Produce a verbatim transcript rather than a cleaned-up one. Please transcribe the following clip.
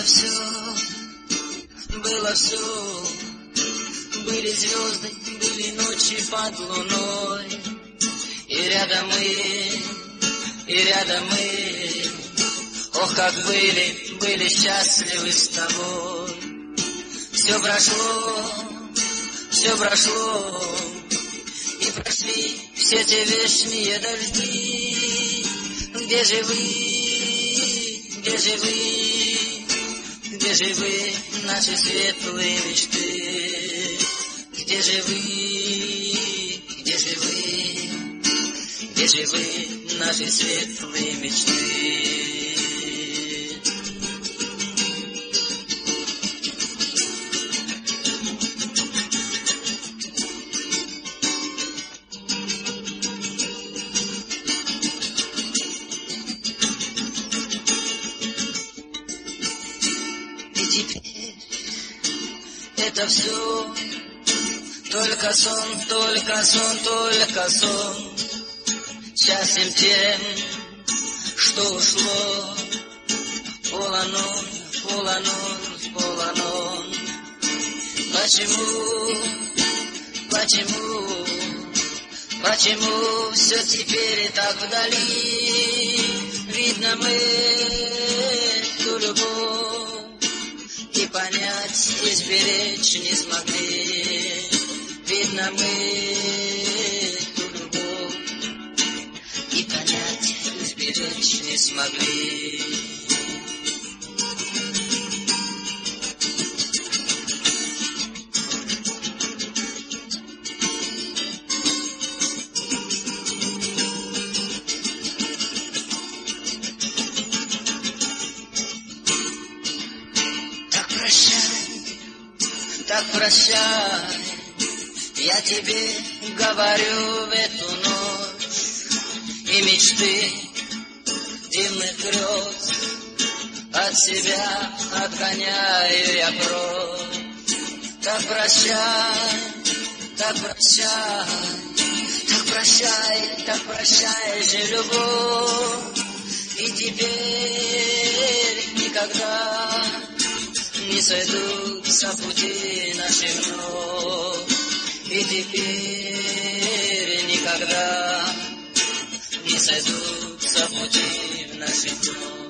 все, было все. Были звезды, были ночи под луной. И рядом мы, и рядом мы. Ох, как были, были счастливы с тобой. Все прошло, все прошло. И прошли все те вечные дожди. Где же вы, где же вы, где же вы, наши светлые мечты? Где же вы, где же вы, где же вы, наши светлые мечты? Это все только сон, только сон, только сон. Счастьем тем, что ушло. Полонон, полонон, полонон. Почему, почему, почему все теперь так вдали? Видно мы ту любовь и понять, и сберечь не смогли. Видно мы ту любовь и понять, и сберечь не смогли. Так прощай, я тебе говорю в эту ночь, и мечты дивных грез от себя отгоняю я прочь. Так прощай, так прощай, так прощай, так прощай же, любовь, и теперь никогда не сойду со пути наших вновь, и теперь никогда не сойду со пути наших вновь.